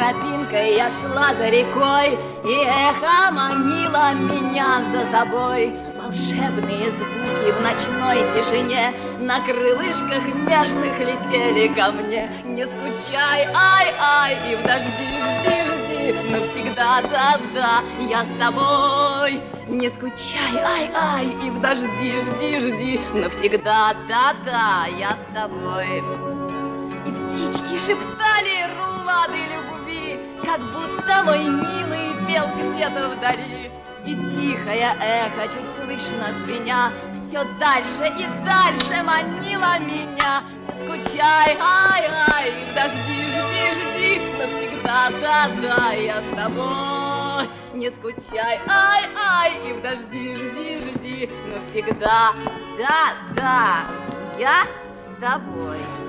тропинкой я шла за рекой, и эхо манило меня за собой. Волшебные звуки в ночной тишине на крылышках нежных летели ко мне. Не скучай, ай-ай, и в дожди жди, навсегда, да-да, я с тобой. Не скучай, ай-ай, и в дожди жди, навсегда, да-да, я с тобой. И птички шептали рулады любви, как будто мой милый пел где-то вдали. И тихое эхо, чуть слышно звеня, все дальше и дальше манило меня. Не скучай, ай-ай, в дожди жди, навсегда, да-да, я с тобой. Не скучай, ай-ай, и в дожди жди, навсегда, да-да, я с тобой.